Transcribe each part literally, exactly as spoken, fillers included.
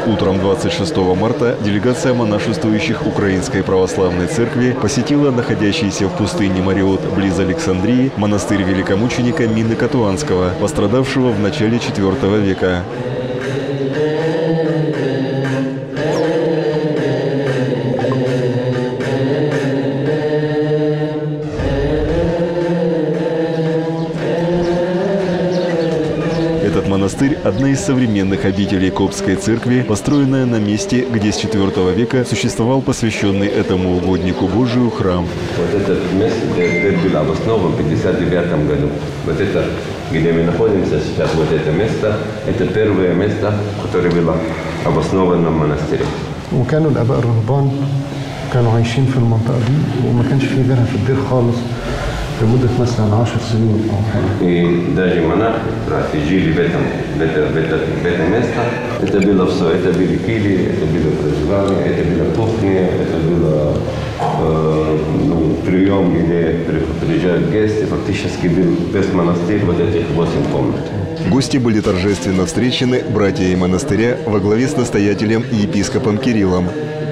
Утром двадцать шестого марта делегация монашествующих Украинской Православной Церкви посетила находящийся в пустыне Мариот близ Александрии монастырь великомученика Мины Катуанского, пострадавшего в начале четвёртого века. Этот монастырь – одна из современных обителей Коптской церкви, построенная на месте, где с четвёртого века существовал посвященный этому угоднику Божию храм. Вот это место было обосновано в пятьдесят девятом году. Вот это, где мы находимся сейчас, вот это место, это первое место, которое было обосновано в монастыре. وكانوا الآباء الرهبان كانوا عايشين في المنطقة دي وما كانش في غيرها في الدير خالص لمدة مثلا عشر سنين أو حاجة. И даже монахи, братья, жили в этом, в это, в это, в это место. Это было все, это были кили, это было проживание, это была кухня, это было э, ну, прием, где приезжают гости. Фактически был весь монастырь, вот этих восемь комнат. Гости были торжественно встречены братьями монастыря во главе с настоятелем и епископом Кириллом.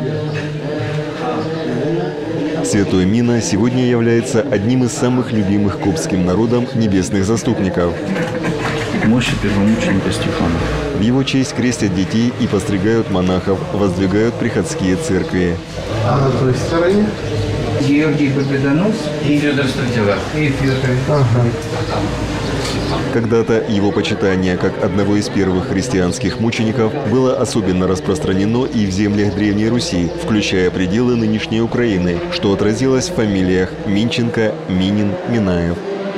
Святой Мина сегодня является одним из самых любимых коптским народом небесных заступников. Мощи первомученика Стефана. В его честь крестят детей и постригают монахов, воздвигают приходские церкви. А на той стороне? Георгий Победонос и Федор Стратилов. И Федор. Ага. Когда-то его почитание как одного из первых христианских мучеников было особенно распространено и в землях Древней Руси, включая пределы нынешней Украины, что отразилось в фамилиях Минченко, Минин, Минаев.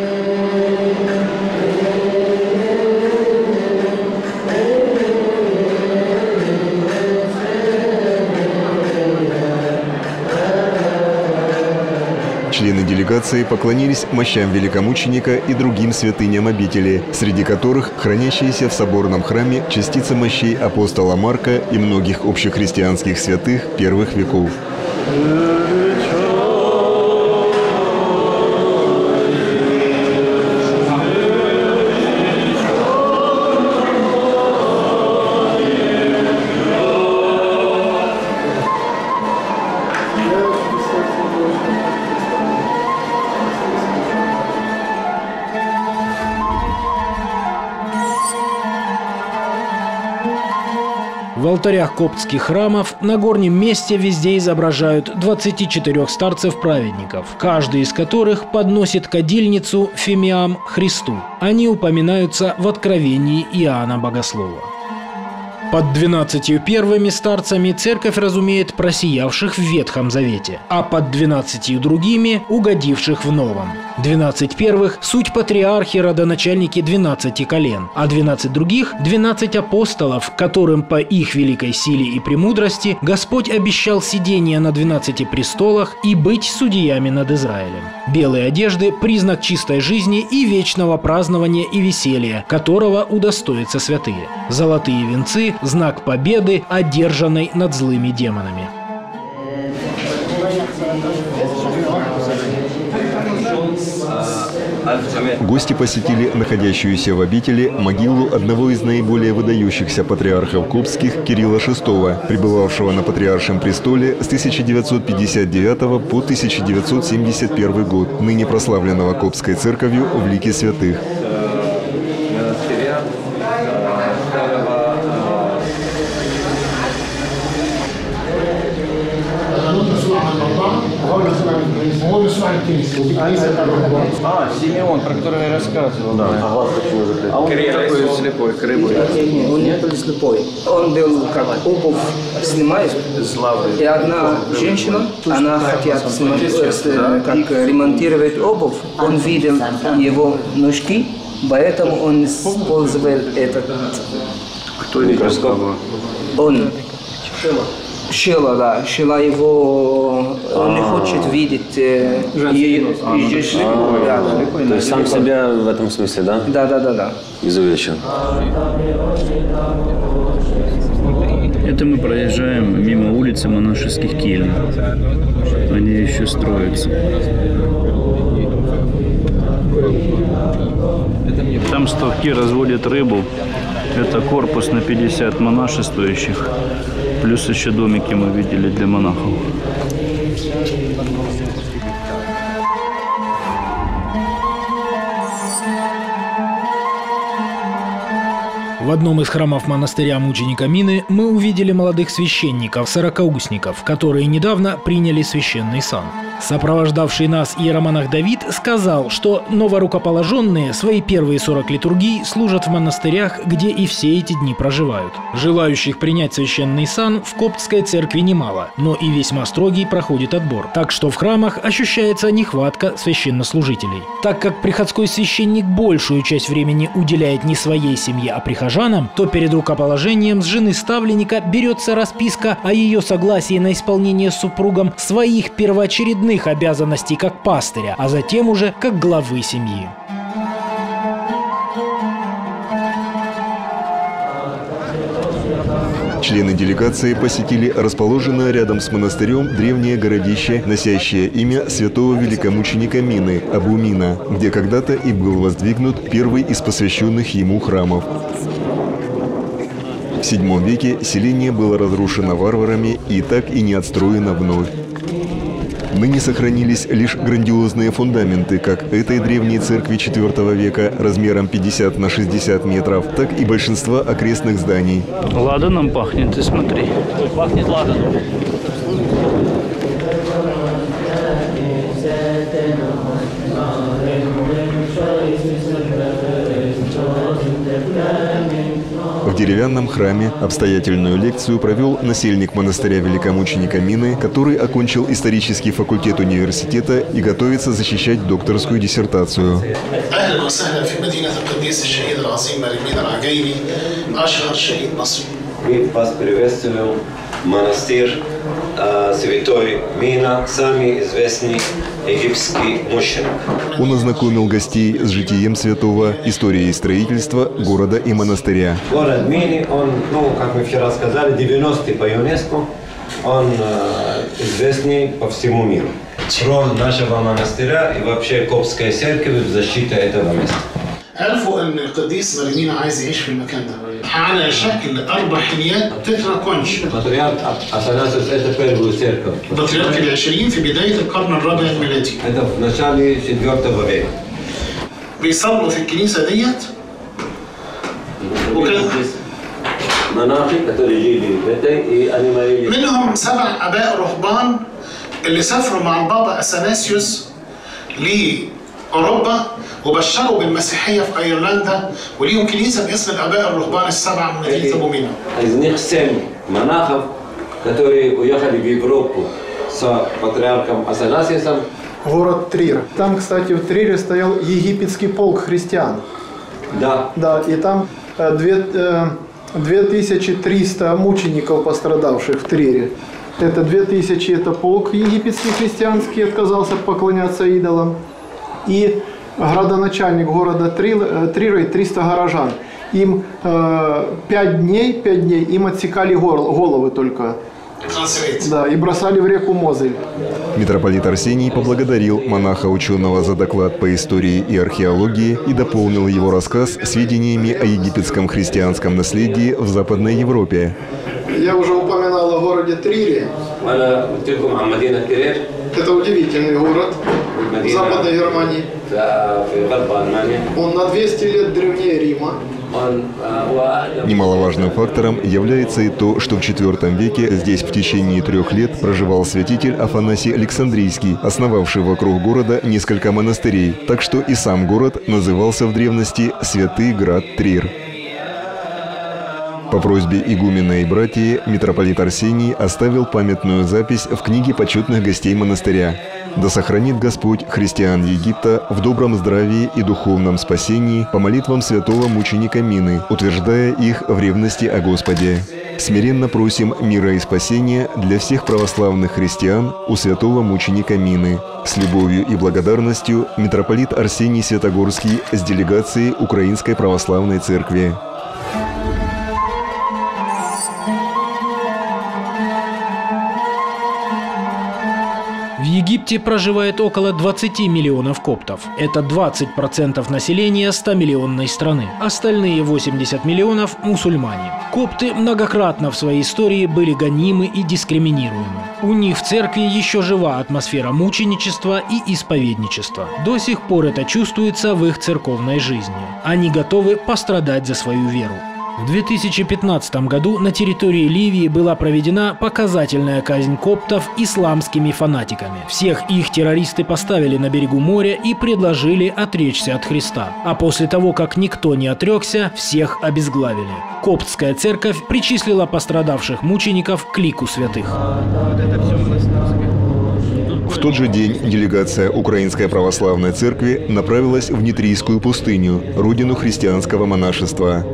Члены делегации поклонились мощам великомученика и другим святыням обители, среди которых хранящиеся в соборном храме частицы мощей апостола Марка и многих общехристианских святых первых веков. В алтарях коптских храмов на горнем месте везде изображают двадцати четырёх старцев-праведников, каждый из которых подносит кадильницу фимиам Христу. Они упоминаются в Откровении Иоанна Богослова. Под двенадцатью первыми старцами церковь разумеет просиявших в Ветхом Завете, а под двенадцатью другими – угодивших в Новом. Двенадцать первых – суть патриархи, родоначальники двенадцати колен, а двенадцать других – двенадцать апостолов, которым по их великой силе и премудрости Господь обещал сидение на двенадцати престолах и быть судьями над Израилем. Белые одежды – признак чистой жизни и вечного празднования и веселья, которого удостоятся святые. Золотые венцы – знак победы, одержанной над злыми демонами. Гости посетили находящуюся в обители могилу одного из наиболее выдающихся патриархов коптских Кирилла шестого, пребывавшего на патриаршем престоле с тысяча девятьсот пятьдесят девятого по тысяча девятьсот семьдесят первый год, ныне прославленного Коптской церковью в лике святых. А, Симеон, про которого я рассказывал. Да. А он такой слепой, крыбой. Нет, он не был слепой. Он был как обувь снимает. И одна женщина, она хотела снимать, как ремонтировать обувь. Он видел его ножки, поэтому он использовал этот. Кто не рассказывал? Он. Шила, да, шила его, он не хочет видеть ее, ее шлепу, да. То есть сам себя в этом смысле, да? Да, да, да, да. Изувечен. Это мы проезжаем мимо улицы монашеских кельн. Они еще строятся. Там ставки разводят рыбу. Это корпус на пятьдесят монашествующих. Плюс еще домики мы видели для монахов. В одном из храмов монастыря мученика Мины мы увидели молодых священников, сорокаустников, которые недавно приняли священный сан. Сопровождавший нас иеромонах Давид сказал, что новорукоположенные свои первые сорок литургий служат в монастырях, где и все эти дни проживают. Желающих принять священный сан в коптской церкви немало, но и весьма строгий проходит отбор. Так что в храмах ощущается нехватка священнослужителей. Так как приходской священник большую часть времени уделяет не своей семье, а прихожанам, то перед рукоположением с жены ставленника берется расписка о ее согласии на исполнение супругом своих первоочередных обязанностей как пастыря, а затем уже как главы семьи. Члены делегации посетили расположенное рядом с монастырем древнее городище, носящее имя святого великомученика Мины, Абу-Мина, где когда-то и был воздвигнут первый из посвященных ему храмов. В седьмом веке селение было разрушено варварами и так и не отстроено вновь. Ныне сохранились лишь грандиозные фундаменты как этой древней церкви четвёртого века размером пятьдесят на шестьдесят метров, так и большинства окрестных зданий. Ладаном пахнет, ты смотри. Пахнет ладаном. В деревянном храме обстоятельную лекцию провел насельник монастыря великомученика Мины, который окончил исторический факультет университета и готовится защищать докторскую диссертацию. Вас приветствуем, монастырь Святой Мина, самый известный египетский мужчина. Он ознакомил гостей с житием святого, историей строительства города и монастыря. Город Мини, он, ну, как мы вчера сказали, девяностый по ЮНЕСКО, он э, известный по всему миру. Роль нашего монастыря и вообще Коптской церкви в защите этого места. عرفوا ان القديس مريمينا عايز يعيش في المكان ده على شكل اربع حنيات تترا كونش. Патриарх Афанасиус это первую церковь. البطريرك العشرين في بدايه القرن الرابع الميلادي. Это в начале четвёртого века. بيصلوا في الكنيسه ديت. وكان مناطق которые жили в этой и они молились. منهم سبع اباء رهبان اللي سافروا مع البابا اثناسيوس لاوروبا وبشروا بالمسيحيه في ايرلندا وليهم كنيسه باسم الاباء الرهبان السبعه من مدينه ابو مينا. Из них семь монахов, которые уехали в Европу с патриархом Афанасиусом. Город Трир. Там, кстати, в Трире стоял египетский полк христиан. Да. Да, и там э, две, э, две тысячи триста мучеников, пострадавших в Трире. Это две тысячи, это полк египетский христианский, отказался поклоняться идолам. И градоначальник города Трира и триста горожан. Им э, пять дней, пять дней им отсекали головы только. Да, и бросали в реку Мозель. Митрополит Арсений поблагодарил монаха-ученого за доклад по истории и археологии и дополнил его рассказ сведениями о египетском христианском наследии в Западной Европе. Я уже упоминал о городе Трире. Это удивительный город в Западной Германии. Он на двести лет древнее Рима. Немаловажным фактором является и то, что в четвёртом веке здесь в течение трех лет проживал святитель Афанасий Александрийский, основавший вокруг города несколько монастырей, так что и сам город назывался в древности Святый Град Трир. По просьбе игумена и братьи митрополит Арсений оставил памятную запись в книге почетных гостей монастыря. Да сохранит Господь христиан Египта в добром здравии и духовном спасении по молитвам святого мученика Мины, утверждая их в ревности о Господе. Смиренно просим мира и спасения для всех православных христиан у святого мученика Мины. С любовью и благодарностью митрополит Арсений Святогорский с делегацией Украинской Православной Церкви. В Египте проживает около двадцати миллионов коптов. Это двадцать процентов населения стомиллионной страны. Остальные восемьдесят миллионов – мусульмане. Копты многократно в своей истории были гонимы и дискриминируемы. У них в церкви еще жива атмосфера мученичества и исповедничества. До сих пор это чувствуется в их церковной жизни. Они готовы пострадать за свою веру. В две тысячи пятнадцатом году на территории Ливии была проведена показательная казнь коптов исламскими фанатиками. Всех их террористы поставили на берегу моря и предложили отречься от Христа. А после того, как никто не отрекся, всех обезглавили. Коптская церковь причислила пострадавших мучеников к лику святых. В тот же день делегация Украинской Православной Церкви направилась в Нитрийскую пустыню, родину христианского монашества.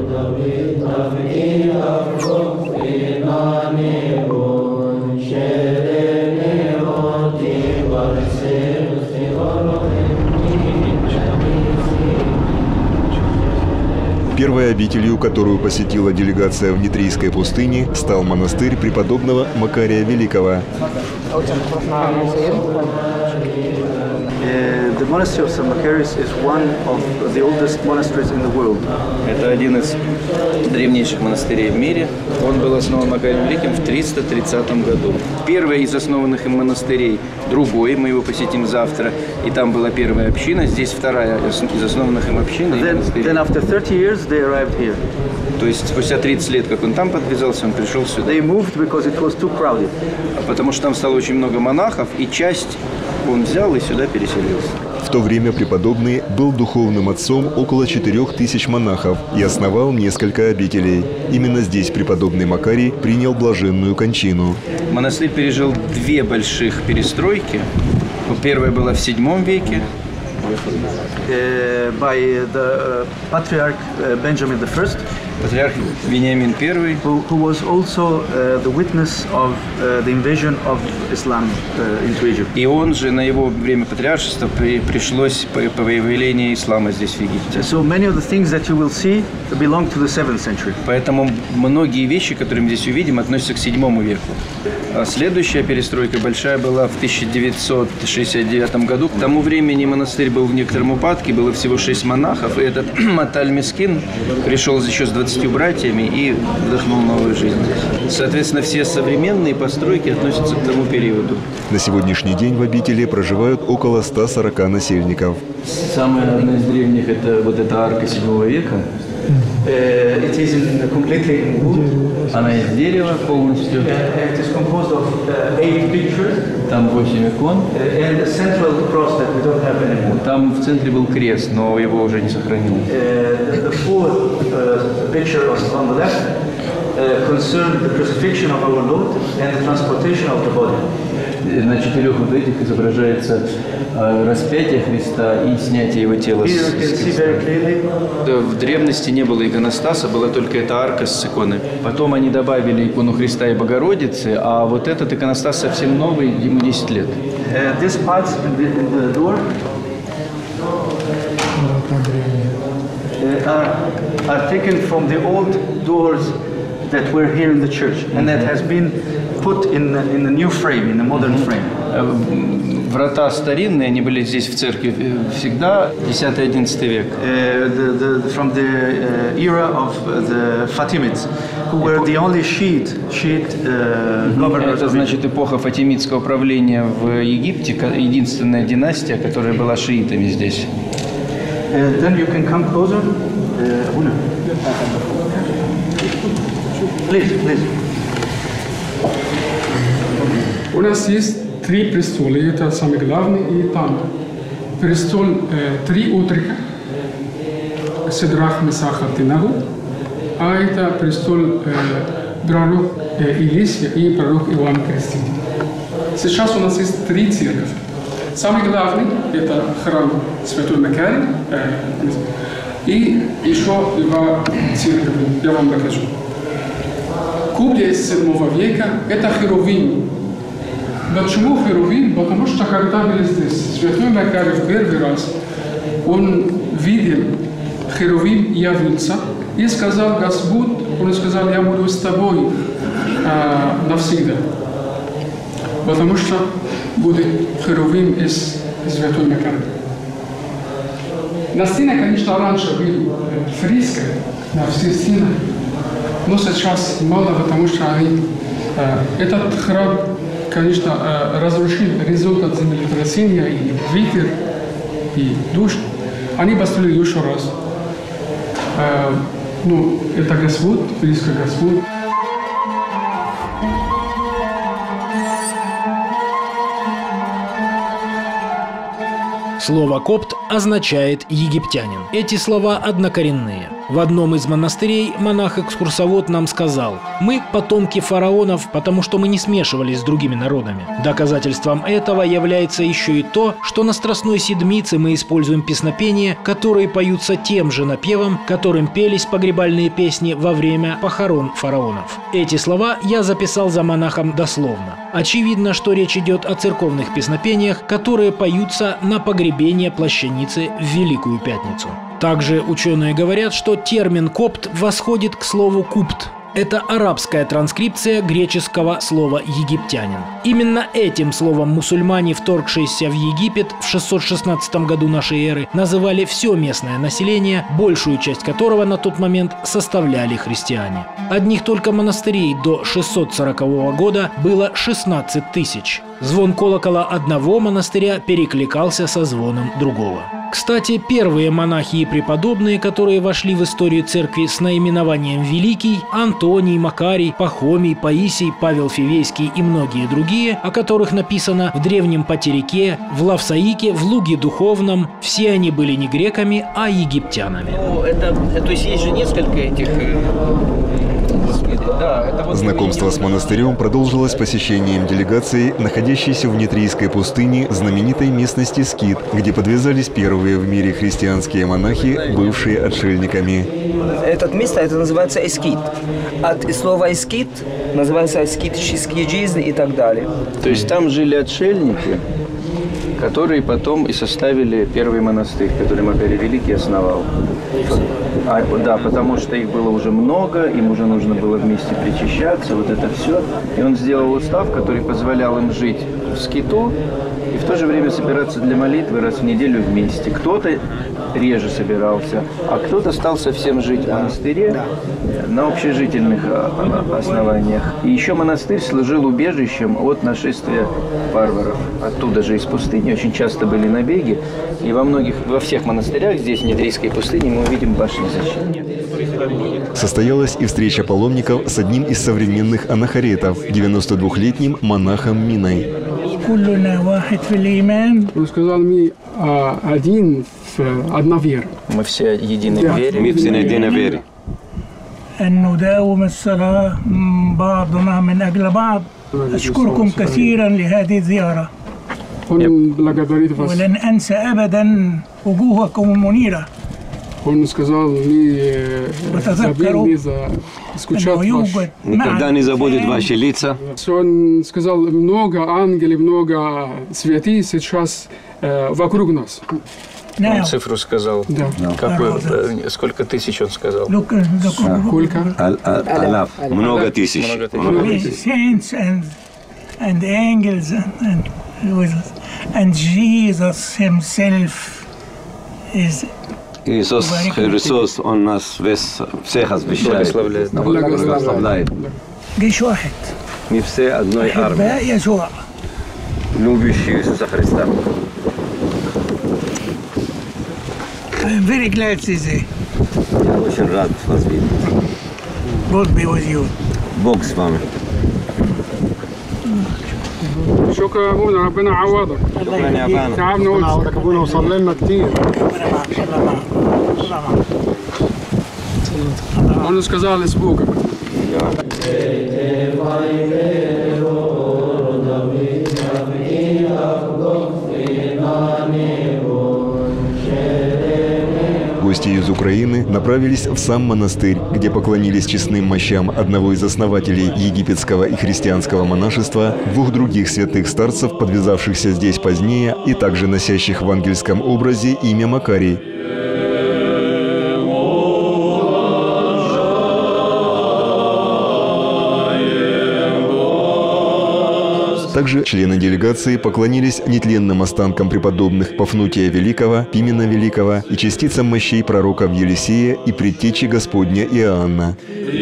Первой обителью, которую посетила делегация в Нитрийской пустыне, стал монастырь преподобного Макария Великого. The monastery of Saint Macarius is one of the oldest monasteries in the world. Это один из древнейших монастырей в мире. Он был основан Макарием Великим в триста тридцатом году. Первый из основанных им монастырей, другой, мы его посетим завтра, и там была первая община, здесь вторая из основанных им общин. Then, then after thirty years they arrived here. То есть спустя тридцать лет, как он там подвязался, он пришел сюда. They moved because it was too crowded. Потому что там стало очень много монахов, и часть он взял и сюда переселился. В то время преподобный был духовным отцом около четырех тысяч монахов и основал несколько обителей. Именно здесь преподобный Макарий принял блаженную кончину. Монастырь пережил две больших перестройки. Первая была в седьмом веке. Uh, by the uh, Patriarch uh, Benjamin the First, Патриарх Вениамин I, who, who was also uh, the witness of uh, the invasion of Islam uh, into Egypt. И он же на его время патриаршества при, пришлось появление ислама здесь в Египте. So many of the things that you will see belong to the seventh century. Поэтому многие вещи, которые мы здесь увидим, относятся к седьмому веку. А следующая перестройка большая была в тысяча девятьсот шестьдесят девятом году. К тому времени монастырь был в некотором упадке, было всего шесть монахов, и этот Маталь Мискин пришел еще с двадцатью братьями и вдохнул новую жизнь здесь. Соответственно, все современные постройки относятся к тому периоду. На сегодняшний день в обители проживают около ста сорока насельников. Самая одна из древних – это вот эта арка седьмого века. Uh, it is in, completely in wood. Она из дерева полностью. Uh, it is composed of uh, eight pictures. Там восемь икон. Uh, and a central cross that we don't have anymore. Там в центре был крест, но его уже не сохранилось. Uh, the fourth uh, picture on the left uh, concerned the crucifixion of our Lord and the transportation of the body. На четырех вот этих изображается э, распятие Христа и снятие его тела с, с креста. В древности не было иконостаса, была только эта арка с иконы. Потом они добавили икону Христа и Богородицы, а вот этот иконостас совсем новый, ему десять лет. Uh, this part in the, in the door uh, are, are taken from the old doors that were here in the church, and that has been put in the, in the new frame, in the modern frame. Врата старинные, они были здесь в церкви всегда, десятый-одиннадцатый век. Uh, the, the, from the uh, era of the Fatimids, who were the only Shiite, Shiite uh, governors. Это значит эпоха фатимидского правления в Египте, единственная династия, которая была шиитами здесь. Uh, then you can come closer. Uh, please, please. У нас есть три престола, это самый главный, и там престол э, три отрика, Седрах, Месах, Абдинагу, а это престол э, пророк э, Илисия и пророк Иоанн Креститель. Сейчас у нас есть три церкви. Самый главный – это храм Святой Макарий, э, и еще два церкви, я вам покажу. Кубля из седьмого века – это херувим. Почему херувим? Потому что когда были здесь Святой Макарий в первый раз, он видел херувим явился и сказал: Господь, он сказал: я буду с тобой а, навсегда. Потому что будет херувим из Святой Макарии. На стене, конечно, раньше были фрески на всех стенах, но сейчас мало, потому что они, этот храм, конечно, разрушил результат землетрясения, и ветер, и дождь. Они построили еще раз. Ну, это Господь, близко Господь. Слово «копт» означает «египтянин». Эти слова однокоренные. В одном из монастырей монах-экскурсовод нам сказал: «Мы потомки фараонов, потому что мы не смешивались с другими народами». Доказательством этого является еще и то, что на Страстной Седмице мы используем песнопения, которые поются тем же напевом, которым пелись погребальные песни во время похорон фараонов. Эти слова я записал за монахом дословно. Очевидно, что речь идет о церковных песнопениях, которые поются на погребение плащаницы в Великую Пятницу. Также ученые говорят, что термин «копт» восходит к слову «купт». Это арабская транскрипция греческого слова «египтянин». Именно этим словом мусульмане, вторгшиеся в Египет в шестьсот шестнадцатом году нашей эры, называли все местное население, большую часть которого на тот момент составляли христиане. Одних только монастырей до шестьсот сорокового года было шестнадцать тысяч. Звон колокола одного монастыря перекликался со звоном другого. Кстати, первые монахи и преподобные, которые вошли в историю церкви с наименованием Великий, Антоний, Макарий, Пахомий, Паисий, Павел Фивейский и многие другие, о которых написано в Древнем Патерике, в Лавсаике, в Луге Духовном, все они были не греками, а египтянами. Ну, это, то есть есть же несколько этих... Да, это вот Знакомство с монастырем продолжилось посещением делегации, находящейся в Нитрийской пустыне, знаменитой местности Скит, где подвязались первые в мире христианские монахи, бывшие отшельниками. Это место, это называется эскит. От слова эскит называется аскетические жизни и так далее. То есть там жили отшельники, которые потом и составили первый монастырь, который Макарий Великий основал. А, да, потому что их было уже много, им уже нужно было вместе причащаться, вот это все. И он сделал устав, который позволял им жить в скиту и в то же время собираться для молитвы раз в неделю вместе. Кто-то реже собирался, а кто-то стал совсем жить в монастыре на общежительных основаниях. И еще монастырь служил убежищем от нашествия варваров. Оттуда же из пустыни очень часто были набеги. И во многих, во всех монастырях здесь, в Нитрийской пустыне, мы увидим башни защиты. Состоялась и встреча паломников с одним из современных анахоретов, девяностодвухлетним монахом Миной. Он сказал мне, один в одна вера. Мы все едины в вере. Мы все едины в вере. نداوم الصلاة بعضنا من أجل بعض. أشكركم كثيرا لهذه الزيارة. Он благодарит вас. ولن أنسى أبدا وجوهكم المنيرة. Он сказал мне забыл за скучать ваш. Никогда не забудет ваши лица. Он сказал, много ангелов, много святых сейчас э, вокруг нас. Он цифру сказал. Да. Какую? Сколько тысяч он сказал? Сколько? Алаф. Много тысяч. Saints and and angels and and Jesus Himself is. Иисус Христос, Он нас всех освящает, благословляет. جيش واحد. Мы все одной армии, أحباء يسوع. любящие Иисуса Христа. I'm very glad to see. Я очень рад вас видеть. God be with you. Бог с вами. شكرا ابونا ربنا يعوضك. شكرا يا ابانا. تعبنا عودك ابونا وصلي لنا كتير. Он сказал из Бога. Гости из Украины направились в сам монастырь, где поклонились честным мощам одного из основателей египетского и христианского монашества, двух других святых старцев, подвязавшихся здесь позднее и также носящих в ангельском образе имя Макарий. Также члены делегации поклонились нетленным останкам преподобных Пафнутия Великого, Пимена Великого и частицам мощей пророков Елисея и предтечи Господня Иоанна.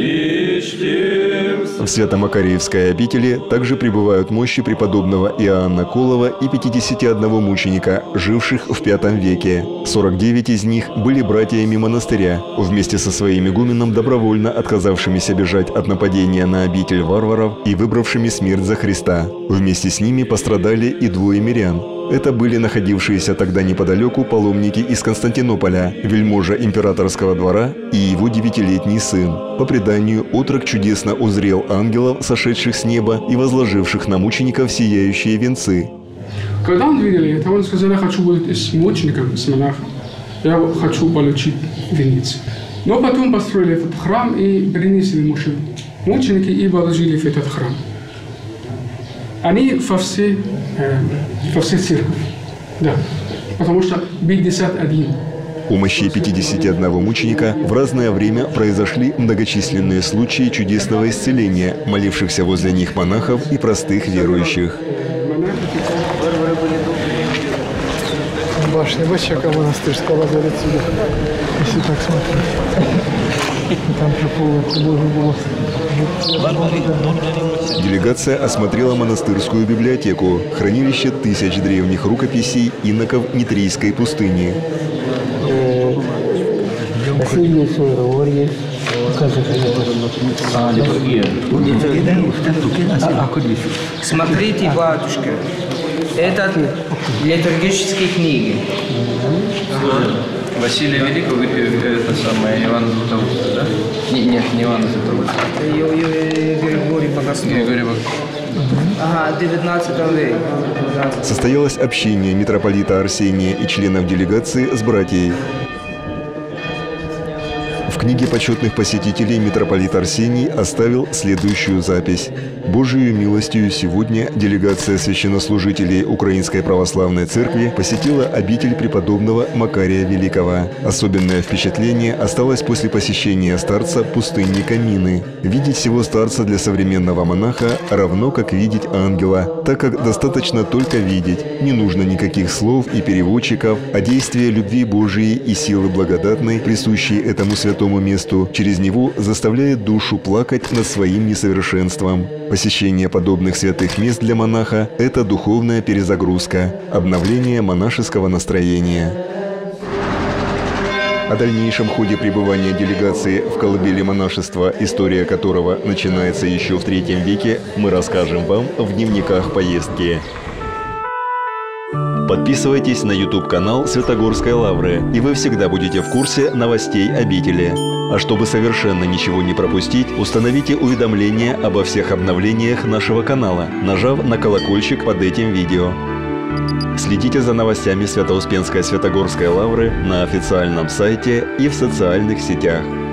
В Свято-Макарьевской обители также пребывают мощи преподобного Иоанна Колова и пятидесяти одного мученика, живших в пятом веке. сорок девять из них были братьями монастыря, вместе со своим игуменом, добровольно отказавшимися бежать от нападения на обитель варваров и выбравшими смерть за Христа. Вместе с ними пострадали и двое мирян. Это были находившиеся тогда неподалеку паломники из Константинополя, вельможа императорского двора и его девятилетний сын. По преданию, отрок чудесно узрел ангелов, сошедших с неба и возложивших на мучеников сияющие венцы. Когда он видел это, он сказал: я хочу быть с мучеником, с монахом. Я хочу получить венец. Но потом построили этот храм и принесли мученики и положили в этот храм. Они во все, э, во все церкви, да, потому что пятьдесят один. У мощей пятидесяти одного мученика в разное время произошли многочисленные случаи чудесного исцеления, молившихся возле них монахов и простых верующих. Башня, Бачака монастырская лазарет сюда, если так смотреть. Там же было. Делегация осмотрела монастырскую библиотеку, хранилище тысяч древних рукописей иноков Нитрийской пустыни. Смотрите, батюшка, это литургические книги. Василия Великого, это самое, Ивана Златоуста, да? Не, нет, не Ивана Златоуста. Григорий Богослов. Григорий Богослов. Ага, девятнадцатом веке. Состоялось общение митрополита Арсения и членов делегации с братьей. В книге почетных посетителей митрополит Арсений оставил следующую запись. Божию милостью сегодня делегация священнослужителей Украинской Православной Церкви посетила обитель преподобного Макария Великого. Особенное впечатление осталось после посещения старца пустынника Мины. Видеть сего старца для современного монаха равно как видеть ангела, так как достаточно только видеть. Не нужно никаких слов и переводчиков, а действие любви Божией и силы благодатной, присущей этому святому месту, через него заставляет душу плакать над своим несовершенством. Посещение подобных святых мест для монаха – это духовная перезагрузка, обновление монашеского настроения. О дальнейшем ходе пребывания делегации в колыбели монашества, история которого начинается еще в третьем веке, мы расскажем вам в дневниках поездки. Подписывайтесь на YouTube-канал Святогорской Лавры, и вы всегда будете в курсе новостей обители. А чтобы совершенно ничего не пропустить, установите уведомления обо всех обновлениях нашего канала, нажав на колокольчик под этим видео. Следите за новостями Свято-Успенской Святогорской Лавры на официальном сайте и в социальных сетях.